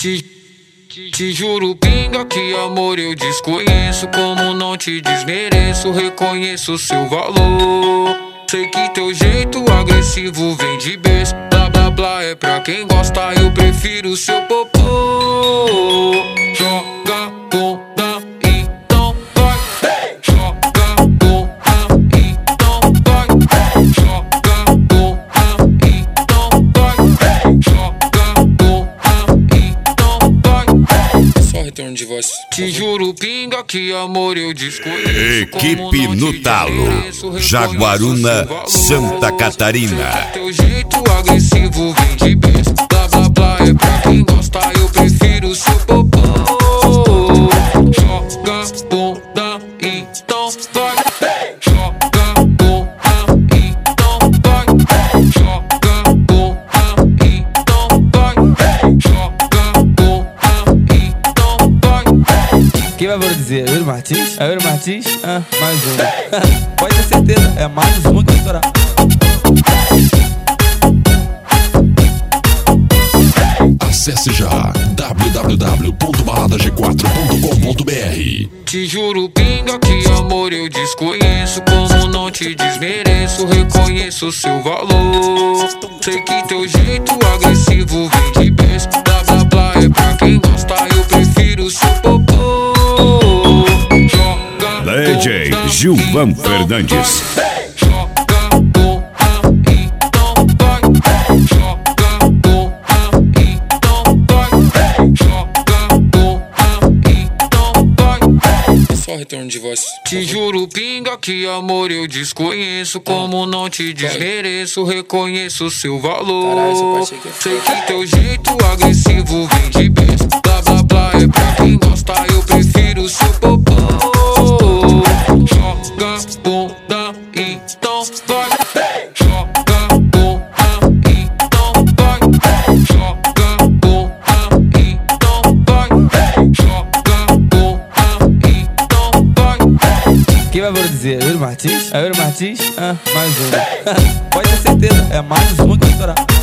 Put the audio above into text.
Te juro, pinga, que amor eu desconheço. Como não te desmereço, reconheço seu valor. Sei que teu jeito agressivo vem de berço. Blá blá blá é pra quem gosta, eu prefiro seu popô. Joga bunda, então vai. Joga bunda, então vai. Joga bunda, então vai. Joga bunda, então vai. Só retorno de voz. Te juro, pinga, que amor eu desconheço. Equipe no talo, Jaguaruna, Santa Catarina. Teu jeito agressivo vem de berço. Blá blá blá é pra quem gosta, eu prefiro seu popô. Joga bunda, então vai. Joga bunda, então vai. Joga bunda, então vai. Joga bunda, então vai. Quem vai produzir? É o Yuri Martins? É o Yuri Martins? Mais um. Pode ter certeza, é mais um que vai estourar. Acesse já www.baladag4.com.br. Te juro, pinga, que amor eu desconheço. Como não te desmereço, reconheço seu valor. Sei que teu jeito agressivo vem de berço. Blá blá blá é pra quem gosta, eu prefiro seu popô. Joga DJ bunda, Gilvan então Fernandes. vai. Joga bunda, então vai. Joga bunda, então vai. Joga bunda, então vai. Só retorno de voz. Te juro, pinga, que amor eu desconheço. Como não te desmereço, reconheço seu valor. Sei que teu jeito agressivo vem de berço. Blá blá blá é pra quem gosta, eu prefiro seu popô. Joga bunda, então vai. Joga bunda, então vai. Joga bunda, então vai. Joga bunda, então vai. Quem vai produzir? É o Yuri Martins? É o Yuri Martins? Mais um. Pode ter certeza, é mais um que vai estourar.